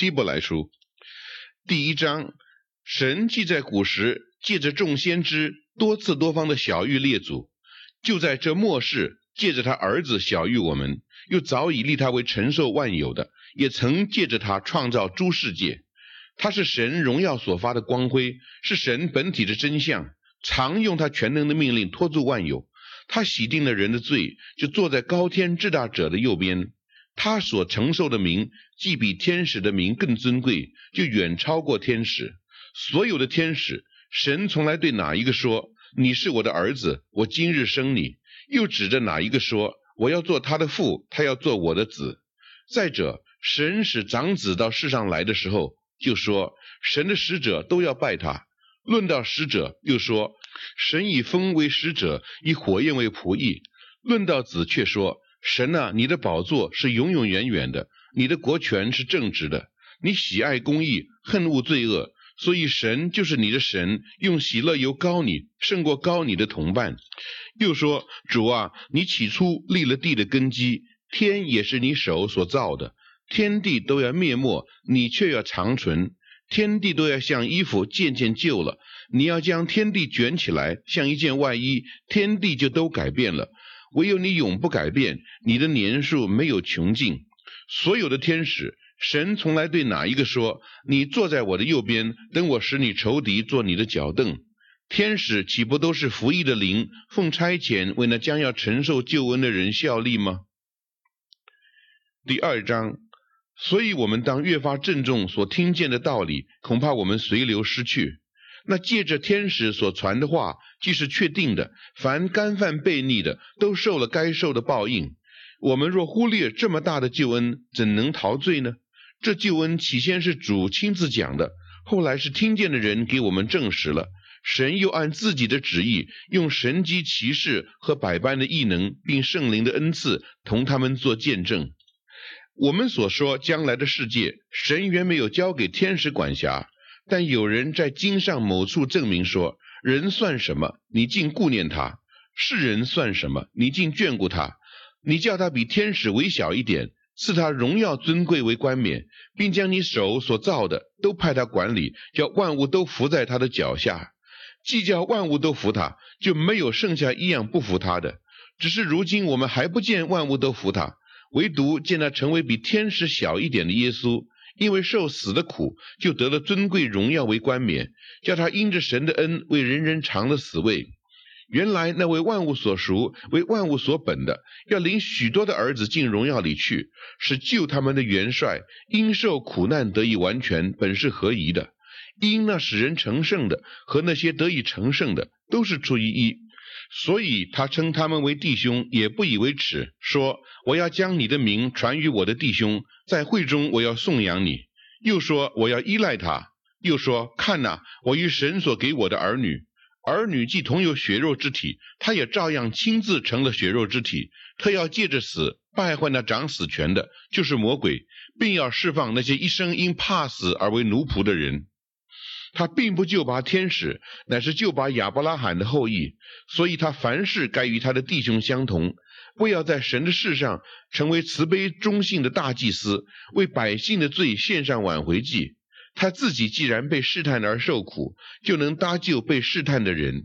希伯来书第1章，神既在古时借着众先知多次多方的晓谕列祖，就在这末世借着他儿子晓谕我们，又早已立他为承受万有的，也曾借着他创造诸世界。他是神荣耀所发的光辉，是神本体的真相，常用他全能的命令托住万有。他洗定了人的罪，就坐在高天至大者的右边。他所承受的名既比天使的名更尊贵，就远超过天使。所有的天使，神从来对哪一个说，你是我的儿子，我今日生你，又指着哪一个说，我要做他的父，他要做我的子。再者，神使长子到世上来的时候，就说神的使者都要拜他。论到使者，又说神以风为使者，以火焰为仆役。论到子，却说神啊，你的宝座是永永远远的，你的国权是正直的，你喜爱公义，恨恶罪恶，所以神就是你的神，用喜乐油膏你，胜过膏你的同伴。又说主啊，你起初立了地的根基，天也是你手所造的，天地都要灭没，你却要长存。天地都要像衣服渐渐旧了，你要将天地卷起来，像一件外衣，天地就都改变了。唯有你永不改变，你的年数没有穷尽。所有的天使，神从来对哪一个说，你坐在我的右边，等我使你仇敌做你的脚凳。天使岂不都是服役的灵，奉差遣为那将要承受救恩的人效力吗？第2章，所以我们当越发郑重所听见的道理，恐怕我们随流失去。那借着天使所传的话，既是确定的，凡干犯悖逆的，都受了该受的报应。我们若忽略这么大的救恩，怎能逃罪呢？这救恩起先是主亲自讲的，后来是听见的人给我们证实了。神又按自己的旨意，用神迹奇事和百般的异能，并圣灵的恩赐，同他们做见证。我们所说将来的世界，神原没有交给天使管辖，但有人在经上某处证明说，人算什么，你竟顾念他；世人算什么，你竟眷顾他。你叫他比天使微小一点，赐他荣耀尊贵为冠冕，并将你手所造的都派他管理，叫万物都服在他的脚下。既叫万物都服他，就没有剩下一样不服他的。只是如今我们还不见万物都服他，唯独见他成为比天使小一点的耶稣，因为受死的苦，就得了尊贵荣耀为冠冕，叫他因着神的恩为人人尝了死味。原来那为万物所赎，为万物所本的，要领许多的儿子进荣耀里去，使救他们的元帅因受苦难得以完全，本是合宜的。因那使人成圣的和那些得以成圣的，都是出于一。所以他称他们为弟兄，也不以为耻，说我要将你的名传于我的弟兄，在会中我要颂扬你。又说我要依赖他。又说看哪，我与神所给我的儿女，儿女既同有血肉之体，他也照样亲自成了血肉之体。他要借着死败坏那掌死权的，就是魔鬼，并要释放那些一生因怕死而为奴仆的人。他并不救拔天使，乃是救拔亚伯拉罕的后裔，所以他凡事该与他的弟兄相同，为要在神的事上成为慈悲忠信的大祭司，为百姓的罪献上挽回祭。他自己既然被试探而受苦，就能搭救被试探的人。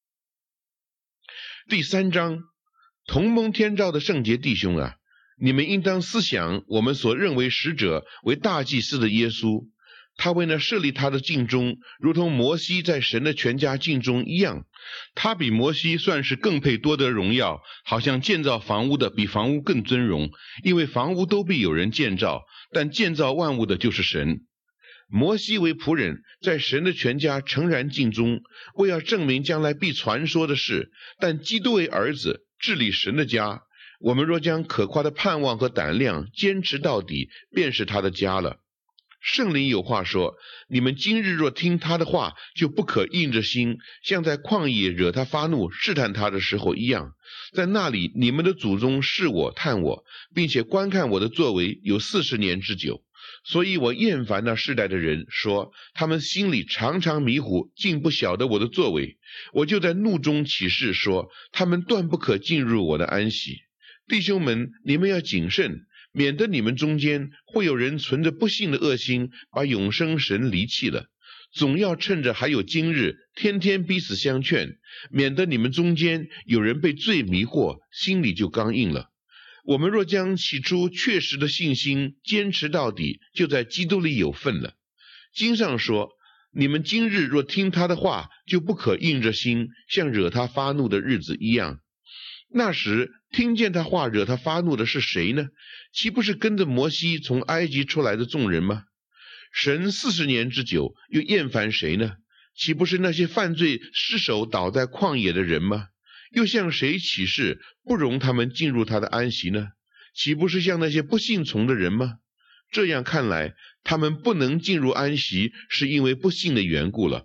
第3章，同蒙天召的圣洁弟兄啊，你们应当思想我们所认为使者为大祭司的耶稣。他为那设立他的尽忠，如同摩西在神的全家尽忠一样。他比摩西算是更配多得荣耀，好像建造房屋的比房屋更尊荣，因为房屋都必有人建造，但建造万物的就是神。摩西为仆人，在神的全家诚然尽忠，为要证明将来必传说的事，但基督为儿子，治理神的家。我们若将可夸的盼望和胆量坚持到底，便是他的家了。圣灵有话说，你们今日若听他的话，就不可硬着心，像在旷野惹他发怒试探他的时候一样。在那里你们的祖宗试我探我，并且观看我的作为有40年之久。所以我厌烦那世代的人，说他们心里常常迷糊，竟不晓得我的作为。我就在怒中起誓说，他们断不可进入我的安息。弟兄们，你们要谨慎， 免得你们中间会有人存着不信的恶心，把永生神离弃了。总要趁着还有今日，天天彼此相劝，免得你们中间有人被罪迷惑，心里就刚硬了。我们若将起初确实的信心坚持到底，就在基督里有份了。经上说，你们今日若听他的话，就不可硬着心，像惹他发怒的日子一样。那时听见他话惹他发怒的是谁呢？岂不是跟着摩西从埃及出来的众人吗？神40年之久，又厌烦谁呢？岂不是那些犯罪失手倒在旷野的人吗？又向谁起誓，不容他们进入他的安息呢？岂不是向那些不信从的人吗？这样看来，他们不能进入安息，是因为不信的缘故了。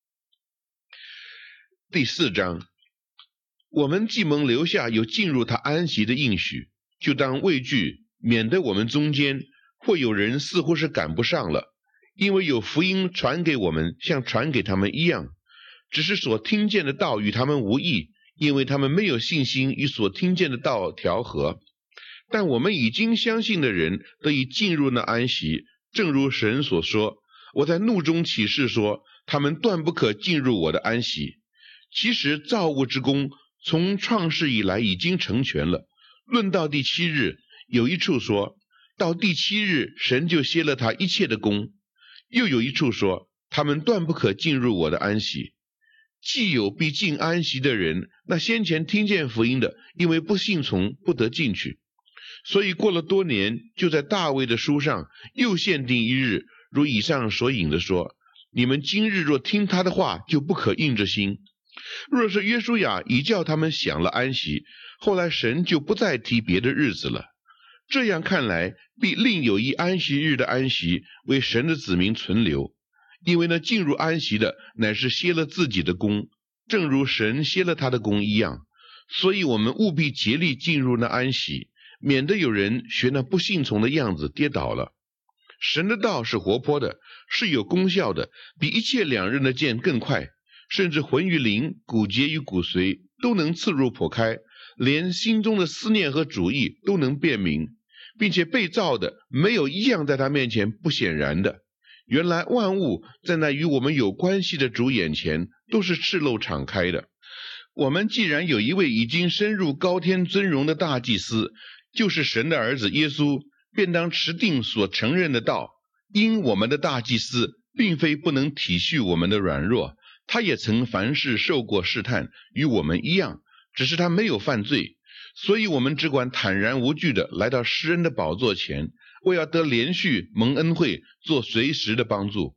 第4章，我们既蒙留下有进入他安息的应许，就当畏惧，免得我们中间会有人似乎是赶不上了，因为有福音传给我们，像传给他们一样，只是所听见的道与他们无益，因为他们没有信心与所听见的道调和。但我们已经相信的人得以进入那安息，正如神所说，我在怒中起誓说，他们断不可进入我的安息。其实造物之功从创世以来已经成全了。论到第7日，有一处说，到第7日神就歇了他一切的功，又有一处说，他们断不可进入我的安息。既有必进安息的人，那先前听见福音的，因为不信从，不得进去。所以过了多年，就在大卫的书上又限定一日，如以上所引的说，你们今日若听他的话，就不可硬着心。若是约书亚已叫他们享了安息，后来神就不再提别的日子了。这样看来，必另有一安息日的安息为神的子民存留，因为那进入安息的乃是歇了自己的功，正如神歇了他的功一样。所以我们务必竭力进入那安息，免得有人学那不信从的样子跌倒了。神的道是活泼的，是有功效的，比一切两刃的剑更快，甚至魂与灵、骨节与骨髓都能刺入剖开，连心中的思念和主意都能辨明，并且被造的没有一样在他面前不显然的。原来万物在那与我们有关系的主眼前都是赤露敞开的。我们既然有一位已经深入高天尊荣的大祭司，就是神的儿子耶稣，便当持定所承认的道。因我们的大祭司并非不能体恤我们的软弱，他也曾凡事受过试探，与我们一样，只是他没有犯罪。所以我们只管坦然无惧的来到施恩的宝座前，为要得连续蒙恩惠，做随时的帮助。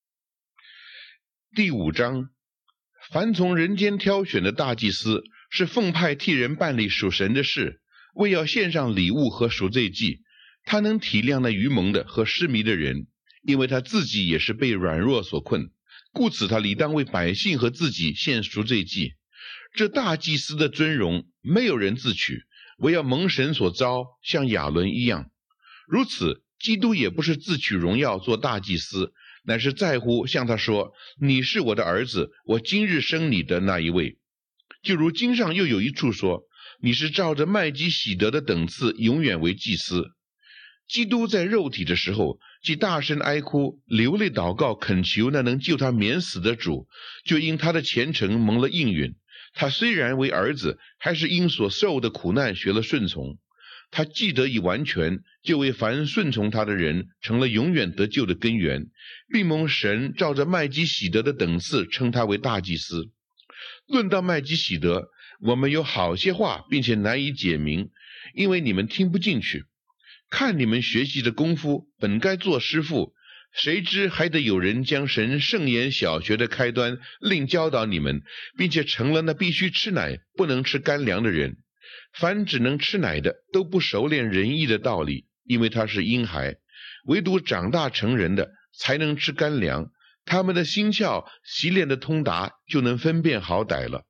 第5章，凡从人间挑选的大祭司，是奉派替人办理属神的事，为要献上礼物和赎罪祭。他能体谅那愚蒙的和失迷的人，因为他自己也是被软弱所困，故此他理当为百姓和自己献赎罪祭。这大祭司的尊荣没有人自取，唯要蒙神所召，像亚伦一样。如此，基督也不是自取荣耀做大祭司，乃是在乎向他说，你是我的儿子，我今日生你的那一位。就如经上又有一处说，你是照着麦基洗德的等次永远为祭司。基督在肉体的时候，既大声哀哭，流泪祷告，恳求那能救他免死的主，就因他的虔诚蒙了应允。他虽然为儿子，还是因所受的苦难学了顺从。他既得以完全，就为凡顺从他的人成了永远得救的根源，并蒙神照着麦基洗德的等次称他为大祭司。论到麦基洗德，我们有好些话，并且难以解明，因为你们听不进去。看你们学习的功夫，本该做师傅，谁知还得有人将神圣言小学的开端另教导你们，并且成了那必须吃奶不能吃干粮的人。凡只能吃奶的，都不熟练仁义的道理，因为他是婴孩，唯独长大成人的才能吃干粮，他们的心窍习练的通达，就能分辨好歹了。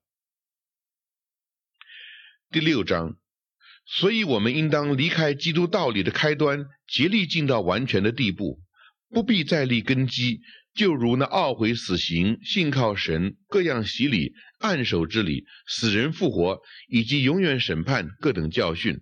第6章，所以我们应当离开基督道理的开端，竭力进到完全的地步，不必再立根基，就如那懊悔死刑、信靠神、各样洗礼、按手之礼、死人复活以及永远审判各等教训。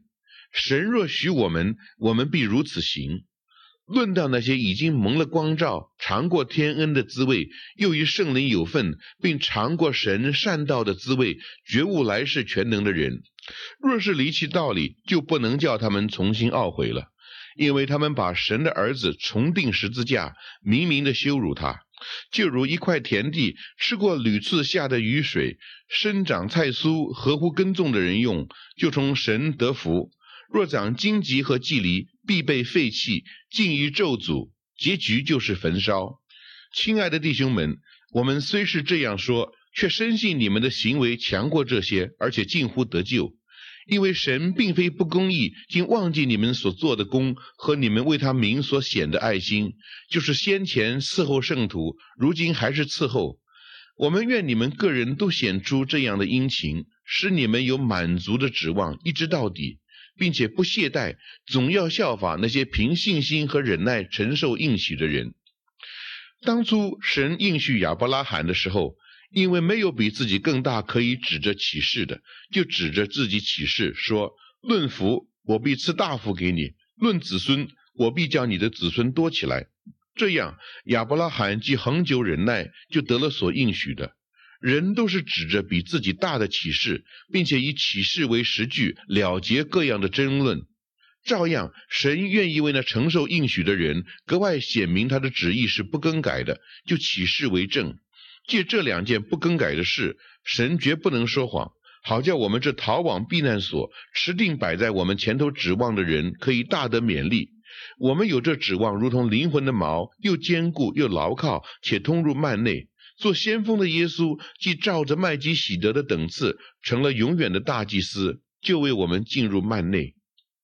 神若许我们，我们必如此行。论到那些已经蒙了光照，尝过天恩的滋味，又与圣灵有份，并尝过神善道的滋味，觉悟来世全能的人，若是离弃道理，就不能叫他们重新懊悔了，因为他们把神的儿子重钉十字架，明明的羞辱他，就如一块田地吃过屡次下的雨水，生长菜蔬，合乎耕种的人用，就从神得福。若长荆棘和蒺藜，必被废弃，尽于咒诅，结局就是焚烧。亲爱的弟兄们，我们虽是这样说，却深信你们的行为强过这些，而且近乎得救。因为神并非不公义，竟忘记你们所做的功和你们为他名所显的爱心，就是先前伺候圣徒，如今还是伺候。我们愿你们个人都显出这样的殷勤，使你们有满足的指望，一直到底，并且不懈怠，总要效法那些凭信心和忍耐承受应许的人。当初神应许亚伯拉罕的时候，因为没有比自己更大可以指着启示的，就指着自己启示说，论福，我必赐大福给你；论子孙，我必叫你的子孙多起来。这样亚伯拉罕既恒久忍耐，就得了所应许的。人都是指着比自己大的启示，并且以启示为实据，了结各样的争论。照样，神愿意为那承受应许的人格外显明他的旨意是不更改的，就启示为证。借这两件不更改的事，神绝不能说谎，好叫我们这逃往避难所，持定摆在我们前头指望的人可以大得勉励。我们有这指望，如同灵魂的锚，又坚固又牢靠，且通入幔内。做先锋的耶稣，既照着麦基洗德的等次，成了永远的大祭司，就为我们进入幔内。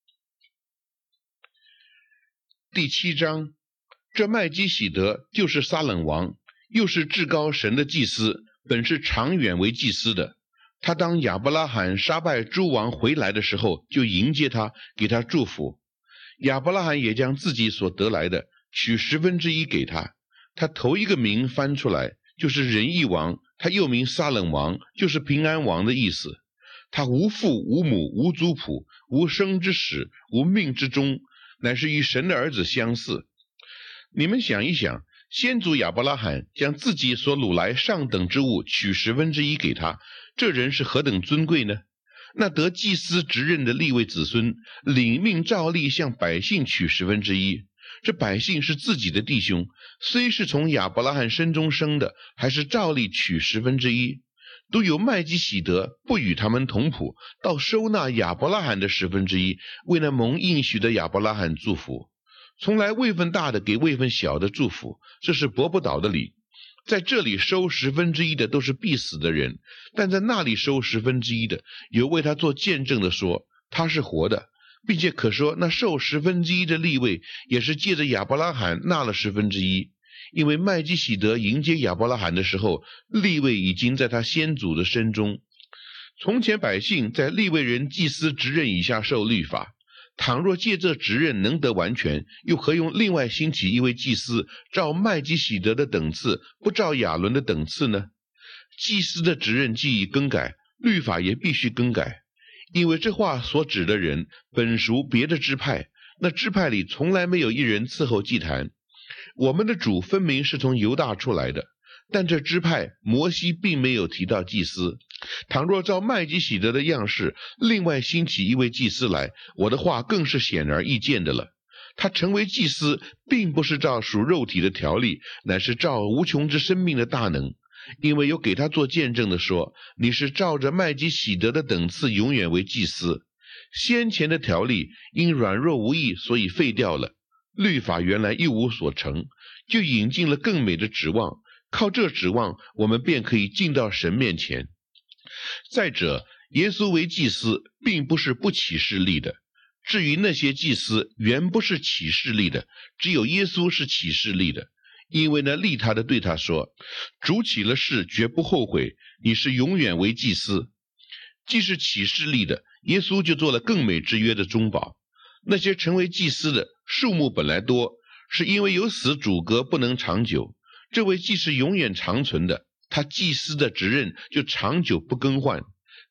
第7章，这麦基洗德就是撒冷王，又是至高神的祭司，本是长远为祭司的。他当亚伯拉罕杀败诸王回来的时候，就迎接他，给他祝福。亚伯拉罕也将自己所得来的取1/10给他。他头一个名翻出来，就是仁义王，他又名撒冷王，就是平安王的意思。他无父无母无族谱，无生之始，无命之终，乃是与神的儿子相似。你们想一想，先祖亚伯拉罕将自己所掳来上等之物取1/10给他，这人是何等尊贵呢？那得祭司职任的利未子孙，领命照例向百姓取1/10。这百姓是自己的弟兄，虽是从亚伯拉罕身中生的，还是照例取1/10。都有麦基洗德不与他们同谱，倒收纳亚伯拉罕的1/10，为那蒙应许的亚伯拉罕祝福。从来位分大的给位分小的祝福，这是驳不倒的理。在这里收1/10的都是必死的人，但在那里收1/10的，有为他做见证的说他是活的，并且可说那受1/10的利未也是借着亚伯拉罕纳了1/10，因为麦基洗德迎接亚伯拉罕的时候，利未已经在他先祖的身中。从前百姓在利未人祭司职任以下受律法，倘若借这职任能得完全，又何用另外兴起一位祭司，照麦基洗德的等次，不照亚伦的等次呢？祭司的职任既已更改，律法也必须更改，因为这话所指的人本属别的支派，那支派里从来没有一人伺候祭坛。我们的主分明是从犹大出来的，但这支派摩西并没有提到祭司。倘若照麦基洗德的样式，另外兴起一位祭司来，我的话更是显而易见的了。他成为祭司，并不是照属肉体的条例，乃是照无穷之生命的大能。因为有给他做见证的说，你是照着麦基洗德的等次永远为祭司。先前的条例因软弱无益，所以废掉了。律法原来一无所成，就引进了更美的指望，靠这指望，我们便可以进到神面前。再者，耶稣为祭司，并不是不起示例的。至于那些祭司，原不是起示例的，只有耶稣是起示例的。因为呢，利他的对他说，主起了誓，绝不后悔，你是永远为祭司。既是起示例的，耶稣就做了更美之约的中保。那些成为祭司的数目本来多，是因为有死阻隔不能长久。这位既是永远长存的，他祭司的职任就长久不更换。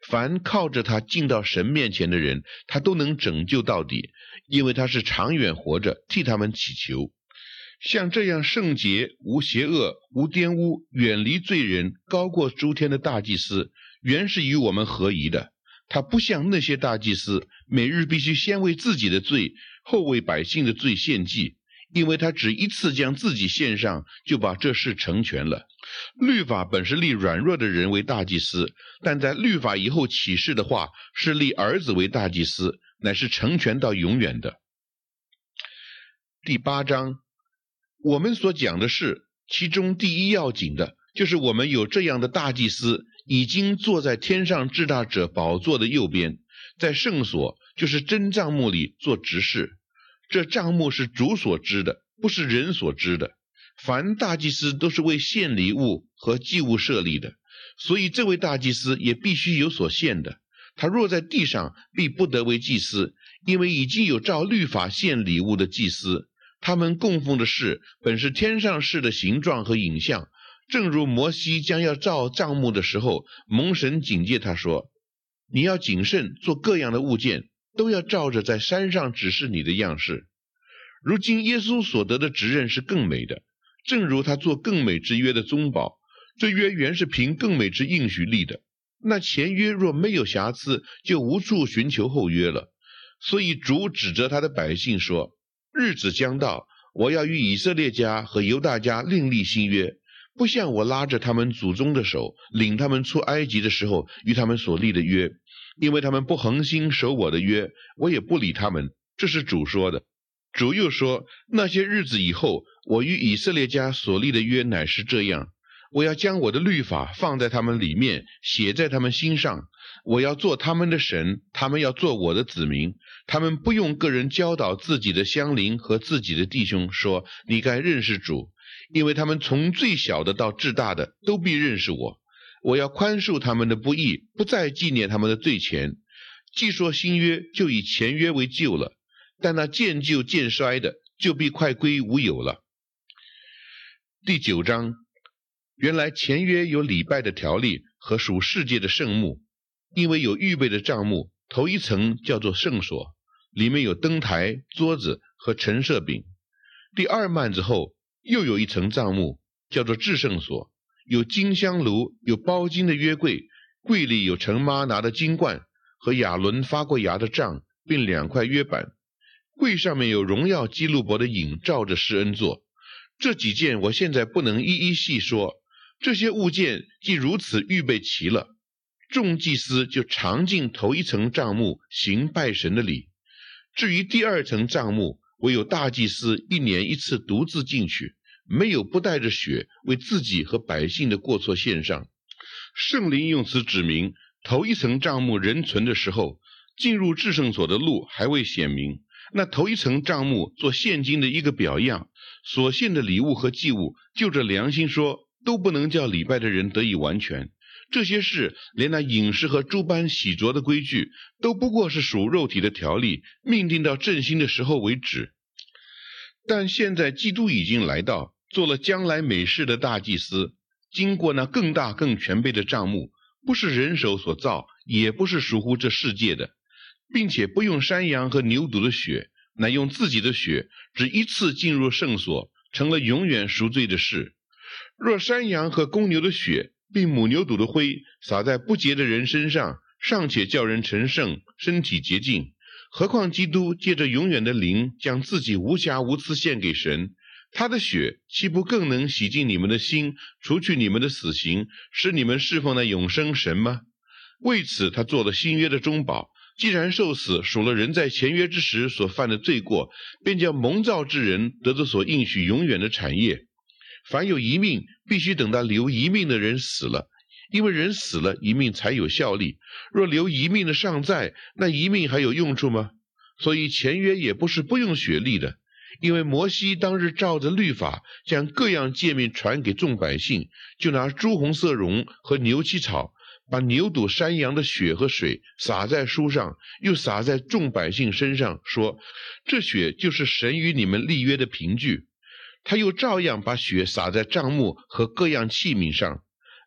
凡靠着他进到神面前的人，他都能拯救到底，因为他是长远活着，替他们祈求。像这样圣洁、无邪恶、无玷污、远离罪人、高过诸天的大祭司，原是与我们合宜的。他不像那些大祭司，每日必须先为自己的罪，后为百姓的罪献祭，因为他只一次将自己献上，就把这事成全了。律法本是立软弱的人为大祭司，但在律法以后启示的话，是立儿子为大祭司，乃是成全到永远的。第8章，我们所讲的是，其中第一要紧的，就是我们有这样的大祭司，已经坐在天上至大者宝座的右边，在圣所，就是真帐幕里做执事。这帐幕是主所知的，不是人所知的。凡大祭司都是为献礼物和祭物设立的，所以这位大祭司也必须有所献的。他若在地上，必不得为祭司，因为已经有照律法献礼物的祭司。他们供奉的事本是天上事的形状和影像，正如摩西将要造帐幕的时候，蒙神警戒他说，你要谨慎做各样的物件，都要照着在山上指示你的样式。如今耶稣所得的职任是更美的，正如他做更美之约的中保，这约原是凭更美之应许立的。那前约若没有瑕疵，就无处寻求后约了。所以主指着他的百姓说，日子将到，我要与以色列家和犹大家另立新约，不像我拉着他们祖宗的手，领他们出埃及的时候与他们所立的约，因为他们不恒心守我的约，我也不理他们。这是主说的。主又说，那些日子以后，我与以色列家所立的约乃是这样，我要将我的律法放在他们里面，写在他们心上，我要做他们的神，他们要做我的子民。他们不用个人教导自己的乡邻和自己的弟兄说，你该认识主，因为他们从最小的到至大的都必认识我。我要宽恕他们的不义，不再纪念他们的罪愆。既说新约，就以前约为旧了，但那渐旧渐衰的，就必快归无有了。第9章，原来前约有礼拜的条例和属世界的圣幕，因为有预备的帐幕，头一层叫做圣所，里面有灯台、桌子和陈设饼。第2幔子后又有一层帐幕，叫做至圣所，有金香炉，有包金的约柜，柜里有陈妈拿的金冠和亚伦发过芽的杖，并2块约板。柜上面有荣耀基路伯的影照着施恩座。这几件我现在不能一一细说，这些物件既如此预备齐了，众祭司就常进头一层帐幕行拜神的礼。至于第2层帐幕，唯有大祭司1年1次独自进去，没有不带着血为自己和百姓的过错献上。圣灵用此指明，头一层帐幕仍存的时候，进入至圣所的路还未显明。那头一层帐幕做现今的一个表样，所献的礼物和祭物，就着良心说，都不能叫礼拜的人得以完全。这些事，连那饮食和诸般洗濯的规矩，都不过是属肉体的条例，命定到振兴的时候为止。但现在基督已经来到，做了将来美事的大祭司，经过那更大更全备的帐幕，不是人手所造，也不是属乎这世界的，并且不用山羊和牛犊的血，乃用自己的血，只一次进入圣所，成了永远赎罪的事。若山羊和公牛的血，并母牛犊的灰洒在不洁的人身上，尚且叫人成圣，身体洁净，何况基督借着永远的灵，将自己无瑕无疵献给神，他的血岂不更能洗净你们的心，除去你们的死刑，使你们侍奉那永生神吗？为此他做了新约的中保，既然受死，赎了人在前约之时所犯的罪过，便叫蒙召之人得着所应许永远的产业。凡有一命，必须等到留一命的人死了，因为人死了，一命才有效力。若留一命的尚在，那一命还有用处吗？所以前约也不是不用血立的，因为摩西当日照着律法，将各样诫命传给众百姓，就拿朱红色绒和牛膝草，把牛犊山羊的血和水洒在书上，又洒在众百姓身上，说，这血就是神与你们立约的凭据。他又照样把血洒在帐幕和各样器皿上。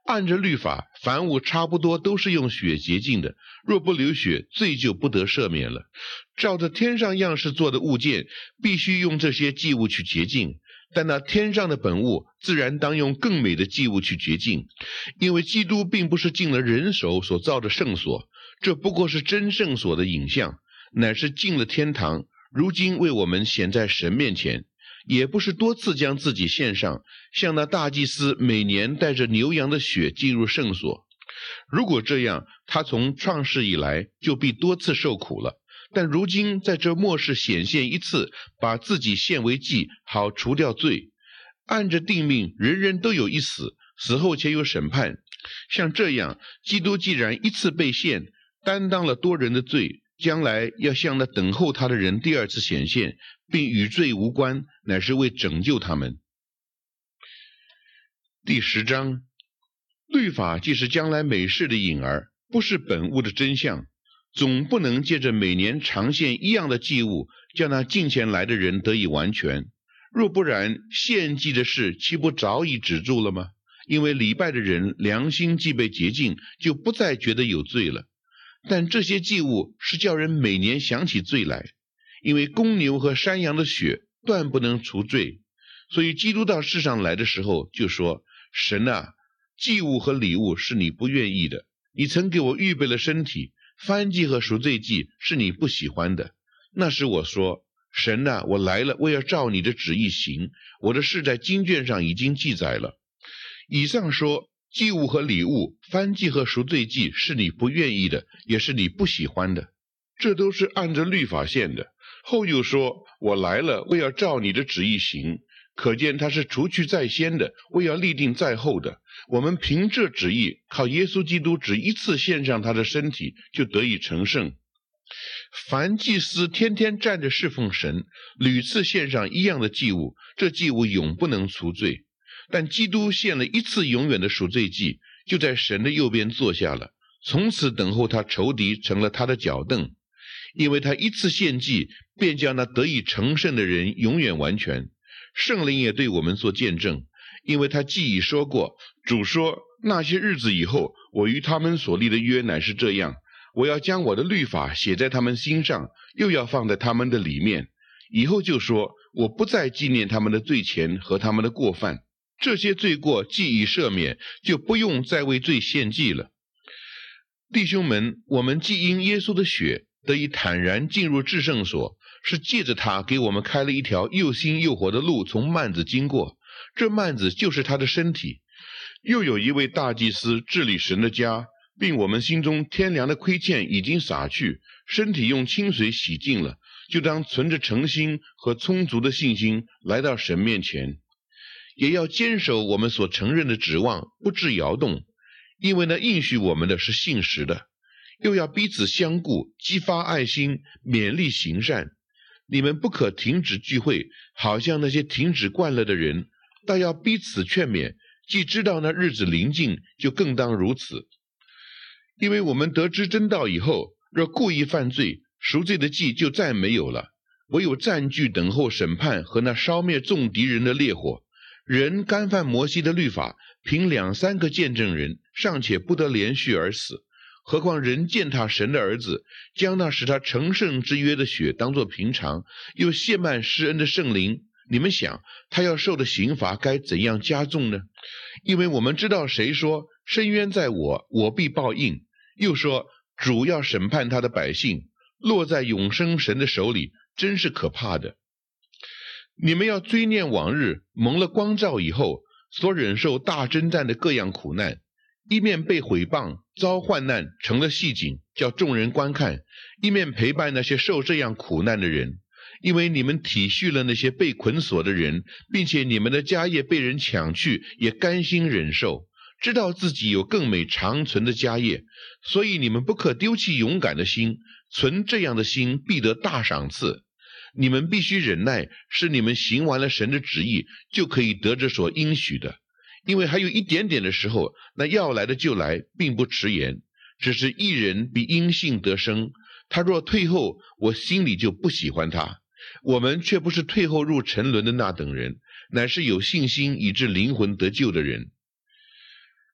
按着律法，凡物差不多都是用血洁净的，若不流血，罪就不得赦免了。照着天上样式做的物件，必须用这些祭物去洁净，但那天上的本物自然当用更美的祭物去洁净，因为基督并不是进了人手所造的圣所，这不过是真圣所的影像，乃是进了天堂，如今为我们显在神面前，也不是多次将自己献上，像那大祭司每年带着牛羊的血进入圣所。如果这样，他从创世以来就必多次受苦了，但如今在这末世显现一次，把自己献为祭，好除掉罪。按着定命，人人都有一死，死后且有审判。像这样，基督既然一次被献，担当了多人的罪，将来要向那等候他的人第二次显现，并与罪无关，乃是为拯救他们。第10章，律法既是将来美事的影儿，不是本物的真相，总不能借着每年常献一样的祭物，叫那近前来的人得以完全。若不然，献祭的事岂不早已止住了吗？因为礼拜的人良心既被洁净，就不再觉得有罪了。但这些祭物是叫人每年想起罪来，因为公牛和山羊的血断不能除罪。所以基督到世上来的时候就说，神啊，祭物和礼物是你不愿意的，你曾给我预备了身体，燔祭和赎罪祭是你不喜欢的。那时我说，神啊，我来了，我要照你的旨意行，我的事在经卷上已经记载了。以上说，祭物和礼物，燔祭和赎罪祭是你不愿意的，也是你不喜欢的，这都是按着律法献的。后又说，我来了，我要照你的旨意行，可见他是除去在先的，我要立定在后的。我们凭这旨意，靠耶稣基督只一次献上他的身体，就得以成圣。凡祭司天天站着侍奉神，屡次献上一样的祭物，这祭物永不能除罪。但基督献了一次永远的赎罪祭，就在神的右边坐下了，从此等候他仇敌成了他的脚凳。因为他一次献祭，便叫那得以成圣的人永远完全。圣灵也对我们做见证，因为他既已说过，主说，那些日子以后，我与他们所立的约乃是这样，我要将我的律法写在他们心上，又要放在他们的里面。以后就说，我不再纪念他们的罪愆和他们的过犯，这些罪过既已赦免，就不用再为罪献祭了。弟兄们，我们既因耶稣的血得以坦然进入至圣所，是借着他给我们开了一条又新又活的路，从幔子经过。这幔子就是他的身体。又有一位大祭司治理神的家，并我们心中天良的亏欠已经洒去，身体用清水洗净了，就当存着诚心和充足的信心来到神面前。也要坚守我们所承认的指望，不致摇动，因为那应许我们的是信实的。又要彼此相顾，激发爱心，勉励行善。你们不可停止聚会，好像那些停止惯了的人，倒要彼此劝勉，既知道那日子临近，就更当如此。因为我们得知真道以后，若故意犯罪，赎罪的祭就再没有了，唯有暂居等候审判和那烧灭众敌人的烈火。人干犯摩西的律法，凭2、3个见证人，尚且不得连续而死，何况人践踏神的儿子，将那使他成圣之约的血当作平常，又亵慢施恩的圣灵，你们想他要受的刑罚该怎样加重呢？因为我们知道谁说，伸冤在我，我必报应，又说主要审判他的百姓，落在永生神的手里，真是可怕的。你们要追念往日蒙了光照以后，所忍受大征战的各样苦难，一面被毁谤，遭患难，成了戏景，叫众人观看，一面陪伴那些受这样苦难的人。因为你们体恤了那些被捆锁的人，并且你们的家业被人抢去，也甘心忍受，知道自己有更美长存的家业，所以你们不可丢弃勇敢的心，存这样的心必得大赏赐。你们必须忍耐，使你们行完了神的旨意，就可以得着所应许的。因为还有一点点的时候，那要来的就来，并不迟延。只是一人必因信得生，他若退后，我心里就不喜欢他。我们却不是退后入沉沦的那等人，乃是有信心以致灵魂得救的人。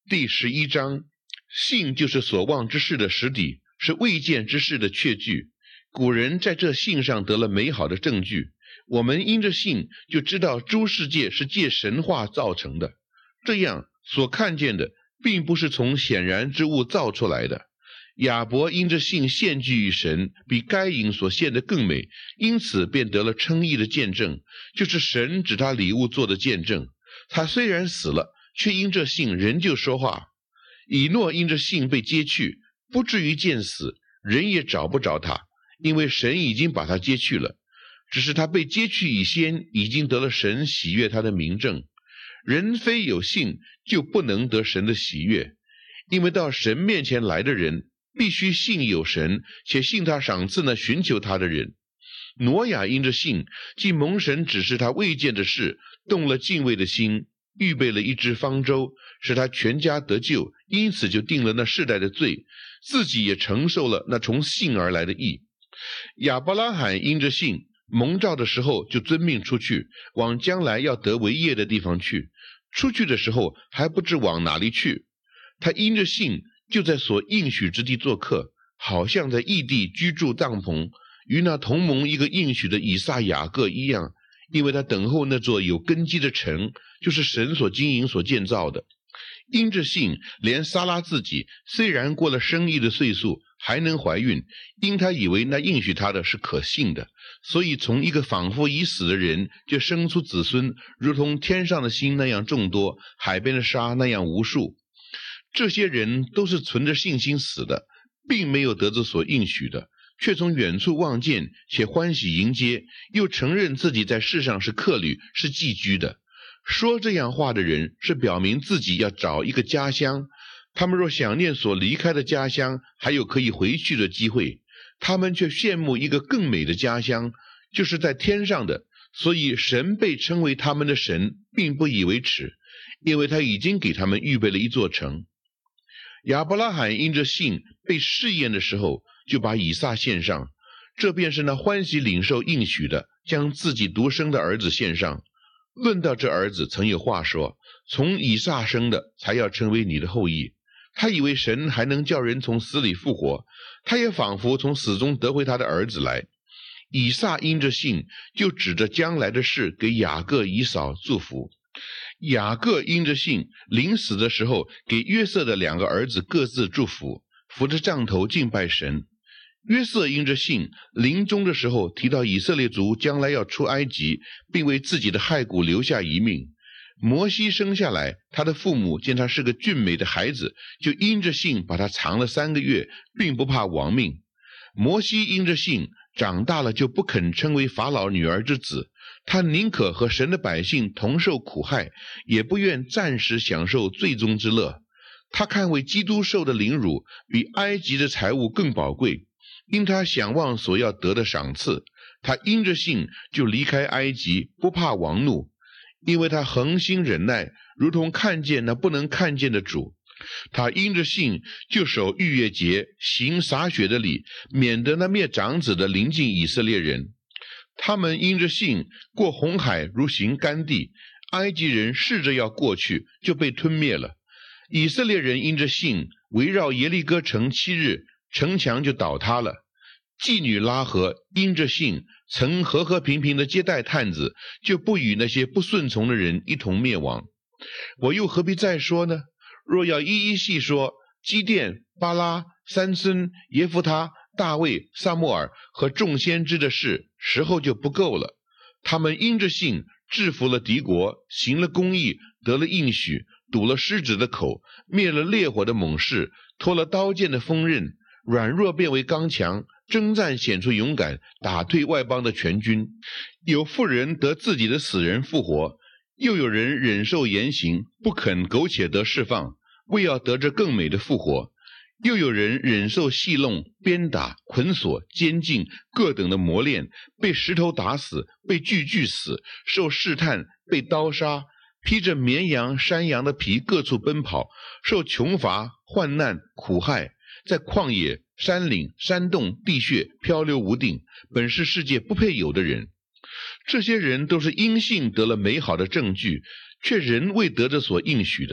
第11章，信就是所望之事的实底，是未见之事的确据。古人在这信上得了美好的证据，我们因着信就知道诸世界是借神话造成的，这样所看见的并不是从显然之物造出来的。亚伯因着信献祭于神，比该隐所献的更美，因此便得了称义的见证，就是神指他礼物做的见证。他虽然死了，却因这信仍旧说话。以诺因着信被接去，不至于见死，人也找不着他，因为神已经把他接去了。只是他被接去以先，已经得了神喜悦他的明证。人非有信，就不能得神的喜悦，因为到神面前来的人，必须信有神，且信他赏赐那寻求他的人。挪亚因着信，既蒙神指示他未见的事，动了敬畏的心，预备了一只方舟，使他全家得救，因此就定了那世代的罪，自己也承受了那从信而来的义。亚伯拉罕因着信，蒙召的时候就遵命出去，往将来要得为业的地方去。出去的时候还不知往哪里去，他因着信就在所应许之地做客，好像在异地居住帐篷，与那同蒙一个应许的以撒雅各一样，因为他等候那座有根基的城，就是神所经营所建造的。因着信，连撒拉自己虽然过了生育的岁数，还能怀孕，因他以为那应许他的是可信的，所以从一个仿佛已死的人就生出子孙，如同天上的星那样众多，海边的沙那样无数。这些人都是存着信心死的，并没有得着所应许的，却从远处望见，且欢喜迎接，又承认自己在世上是客旅，是寄居的。说这样话的人，是表明自己要找一个家乡。他们若想念所离开的家乡，还有可以回去的机会，他们却羡慕一个更美的家乡，就是在天上的。所以神被称为他们的神，并不以为耻，因为他已经给他们预备了一座城。亚伯拉罕因着信被试验的时候，就把以撒献上，这便是那欢喜领受应许的，将自己独生的儿子献上。论到这儿子，曾有话说，从以撒生的才要成为你的后裔。他以为神还能叫人从死里复活，他也仿佛从死中得回他的儿子来。以撒因着信，就指着将来的事给雅各以扫祝福。雅各因着信，临死的时候给约瑟的2个儿子各自祝福，扶着杖头敬拜神。约瑟因着信，临终的时候提到以色列族将来要出埃及，并为自己的骸骨留下遗命。摩西生下来，他的父母见他是个俊美的孩子，就因着信把他藏了3个月，并不怕亡命。摩西因着信长大了，就不肯称为法老女儿之子，他宁可和神的百姓同受苦害，也不愿暂时享受罪中之乐。他看为基督受的凌辱比埃及的财物更宝贵，因他想望所要得的赏赐，他因着信就离开埃及，不怕王怒，因为他恒心忍耐，如同看见那不能看见的主。他因着信就守逾越节，行洒血的礼，免得那灭长子的临近以色列人。他们因着信过红海，如行干地，埃及人试着要过去，就被吞灭了。以色列人因着信围绕耶利哥城7日，城墙就倒塌了。妓女拉合因着信曾和和平平的接待探子，就不与那些不顺从的人一同灭亡。我又何必再说呢？若要一一细说，基甸、巴拉、三孙、耶弗他、大卫、撒母耳和众先知的事，时候就不够了。他们因着信制服了敌国，行了公义，得了应许，堵了狮子的口，灭了烈火的猛士，脱了刀剑的锋刃，软弱变为刚强，征战显出勇敢，打退外邦的全军。有妇人得自己的死人复活，又有人忍受严刑，不肯苟且得释放，为要得着更美的复活。又有人忍受戏弄、鞭打、捆锁、监禁各等的磨练，被石头打死，被锯死，受试探，被刀杀，披着绵羊、山羊的皮各处奔跑，受穷乏、患难、苦害，在旷野、山岭、山洞、地穴漂流无定，本是世界不配有的人。这些人都是因信得了美好的证据，却仍未得着所应许的。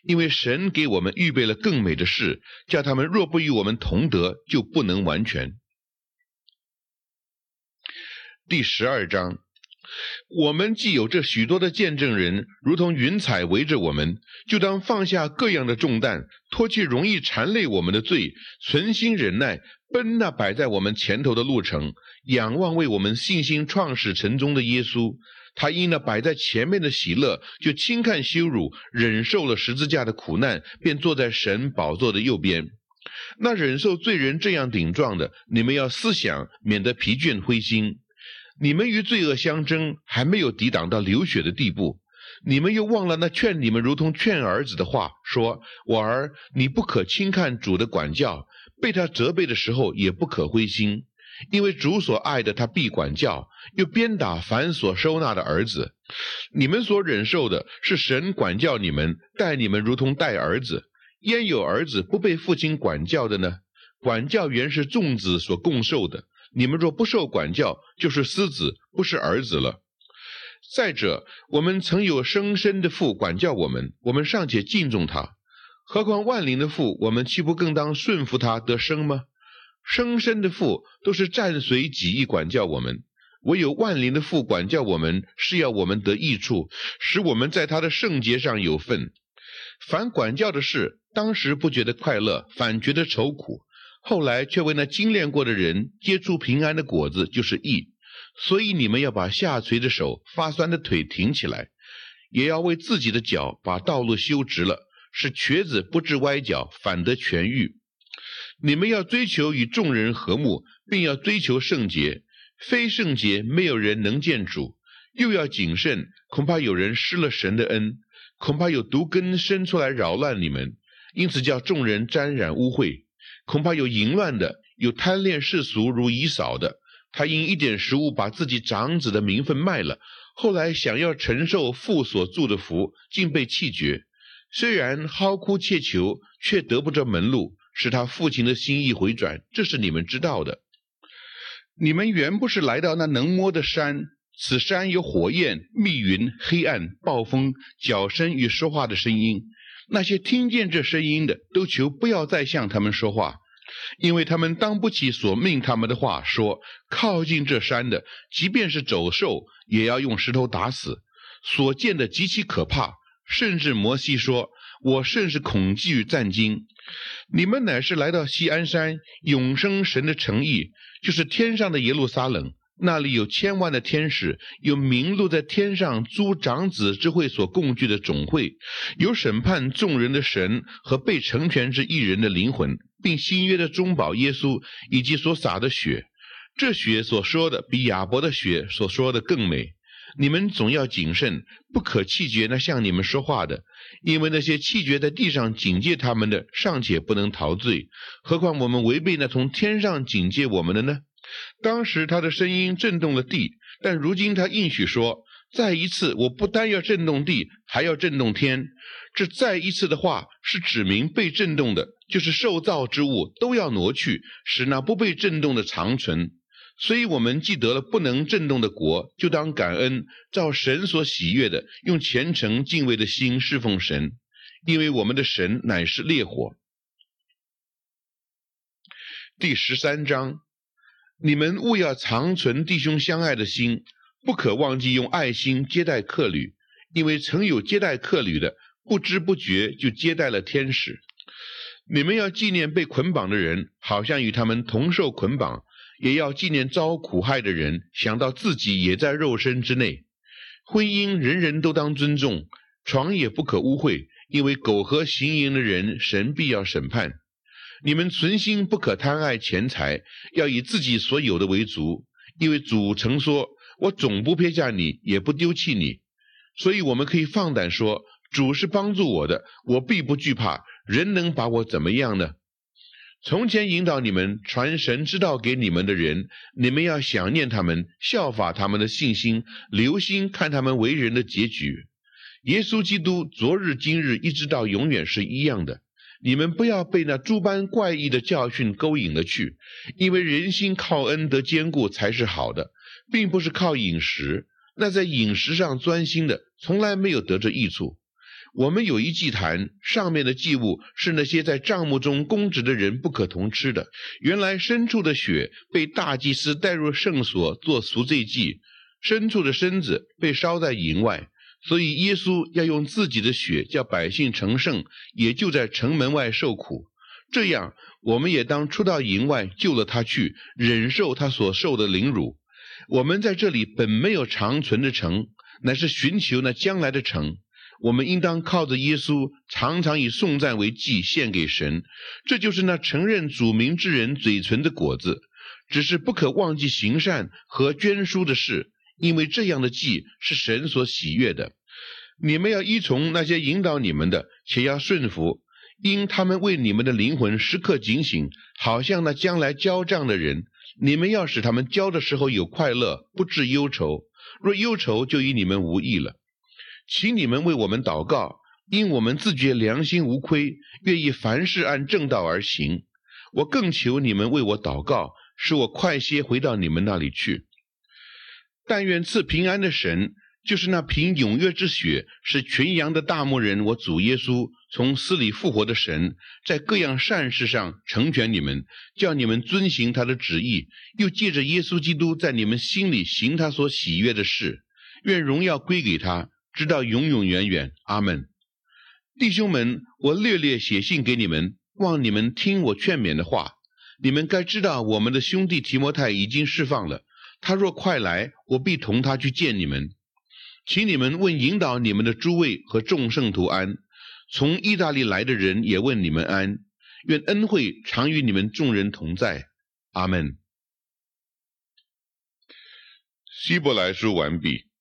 因为神给我们预备了更美的事，叫他们若不与我们同得，就不能完全。第12章，我们既有这许多的见证人，如同云彩围着我们，就当放下各样的重担，脱去容易缠累我们的罪，存心忍耐，奔那摆在我们前头的路程，仰望为我们信心创始成终的耶稣。他因那摆在前面的喜乐，就轻看羞辱，忍受了十字架的苦难，便坐在神宝座的右边。那忍受罪人这样顶撞的，你们要思想，免得疲倦灰心。你们与罪恶相争，还没有抵挡到流血的地步。你们又忘了那劝你们如同劝儿子的话，说：我儿，你不可轻看主的管教，被他责备的时候也不可灰心。因为主所爱的他必管教，又鞭打凡所收纳的儿子。你们所忍受的是神管教你们，待你们如同待儿子。焉有儿子不被父亲管教的呢？管教原是众子所共受的。你们若不受管教，就是私子，不是儿子了。再者，我们曾有生身的父管教我们，我们尚且敬重他，何况万灵的父，我们岂不更当顺服他得生吗？生身的父都是暂随己意管教我们，唯有万灵的父管教我们，是要我们得益处，使我们在他的圣洁上有份。凡管教的事，当时不觉得快乐，反觉得愁苦，后来却为那精炼过的人结出平安的果子，就是义。所以你们要把下垂的手、发酸的腿挺起来，也要为自己的脚把道路修直了，使瘸子不致歪脚，反得痊愈。你们要追求与众人和睦，并要追求圣洁，非圣洁没有人能见主。又要谨慎，恐怕有人失了神的恩，恐怕有毒根生出来扰乱你们，因此叫众人沾染污秽。恐怕有淫乱的，有贪恋世俗如以扫的，他因一点食物把自己长子的名分卖了，后来想要承受父所祝的福，竟被弃绝。虽然嚎哭切求，却得不着门路，使他父亲的心意回转，这是你们知道的。你们原不是来到那能摸的山，此山有火焰、密云、黑暗、暴风、脚声与说话的声音。那些听见这声音的，都求不要再向他们说话，因为他们当不起所命他们的话，说靠近这山的，即便是走兽，也要用石头打死。所见的极其可怕，甚至摩西说：我甚是恐惧与战惊。你们乃是来到锡安山，永生神的城邑，就是天上的耶路撒冷，那里有千万的天使，有名录在天上诸长子之会所共聚的总会，有审判众人的神和被成全之一人的灵魂，并新约的中保耶稣，以及所洒的血。这血所说的比亚伯的血所说的更美。你们总要谨慎，不可弃绝那向你们说话的，因为那些弃绝在地上警戒他们的，尚且不能逃罪，何况我们违背那从天上警戒我们的呢？当时他的声音震动了地，但如今他应许说：再一次，我不单要震动地，还要震动天。这再一次的话，是指明被震动的，就是受造之物都要挪去，使那不被震动的长存。所以我们既得了不能震动的国，就当感恩，照神所喜悦的，用虔诚敬畏的心侍奉神，因为我们的神乃是烈火。第13章，你们务要常存弟兄相爱的心，不可忘记用爱心接待客旅，因为曾有接待客旅的，不知不觉就接待了天使。你们要纪念被捆绑的人，好像与他们同受捆绑，也要纪念遭苦害的人，想到自己也在肉身之内。婚姻人人都当尊重，床也不可污秽，因为苟合行淫的人，神必要审判。你们存心不可贪爱钱财，要以自己所有的为足，因为主曾说：我总不撇下你，也不丢弃你。所以我们可以放胆说：主是帮助我的，我必不惧怕，人能把我怎么样呢？从前引导你们传神之道给你们的人，你们要想念他们，效法他们的信心，留心看他们为人的结局。耶稣基督昨日今日一直到永远是一样的。你们不要被那诸般怪异的教训勾引了去，因为人心靠恩得坚固才是好的，并不是靠饮食。那在饮食上专心的，从来没有得着益处。 我们有一祭坛，上面的祭物是那些在帐幕中供职的人不可同吃的。原来牲畜的血被大祭司带入圣所做赎罪祭，牲畜的身子被烧在营外，所以耶稣要用自己的血叫百姓成圣，也就在城门外受苦。这样，我们也当出到营外救了他去，忍受他所受的凌辱。我们在这里本没有长存的城，乃是寻求那将来的城。我们应当靠着耶稣，常常以颂赞为祭献给神，这就是那承认主名之人嘴唇的果子。只是不可忘记行善和捐书的事，因为这样的祭是神所喜悦的。你们要依从那些引导你们的，且要顺服，因他们为你们的灵魂时刻警醒，好像那将来交账的人。你们要使他们交的时候有快乐，不致忧愁，若忧愁，就与你们无益了。请你们为我们祷告，因我们自觉良心无亏，愿意凡事按正道而行。我更求你们为我祷告，使我快些回到你们那里去。但愿赐平安的神，就是那凭永约之血使群羊的大牧人我主耶稣从死里复活的神，在各样善事上成全你们，叫你们遵行他的旨意，又借着耶稣基督在你们心里行他所喜悦的事。愿荣耀归给他，直到永永远远。阿们。弟兄们，我略略写信给你们，望你们听我劝勉的话。你们该知道，我们的兄弟提摩太已经释放了，他若快来，我必同他去见你们。请你们问引导你们的诸位和众圣徒安，从意大利来的人也问你们安。愿恩惠常与你们众人同在。阿们。希伯来书完毕。